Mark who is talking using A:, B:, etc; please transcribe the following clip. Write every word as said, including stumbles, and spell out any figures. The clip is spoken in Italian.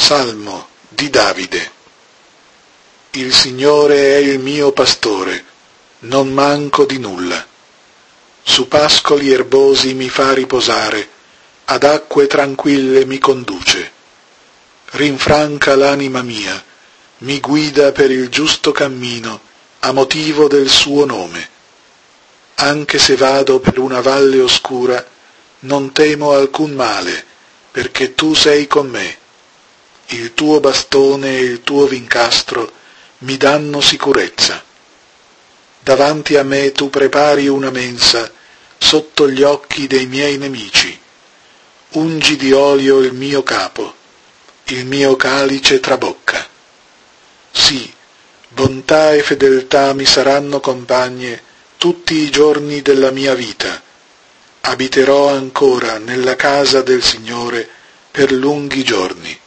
A: Salmo di Davide. Il Signore è il mio pastore, non manco di nulla. Su pascoli erbosi mi fa riposare, ad acque tranquille mi conduce. Rinfranca l'anima mia, mi guida per il giusto cammino, a motivo del suo nome. Anche se vado per una valle oscura, non temo alcun male, perché tu sei con me. Il tuo bastone e il tuo vincastro mi danno sicurezza. Davanti a me tu prepari una mensa sotto gli occhi dei miei nemici. Ungi di olio il mio capo, il mio calice trabocca. Sì, bontà e fedeltà mi saranno compagne tutti i giorni della mia vita. Abiterò ancora nella casa del Signore per lunghi giorni.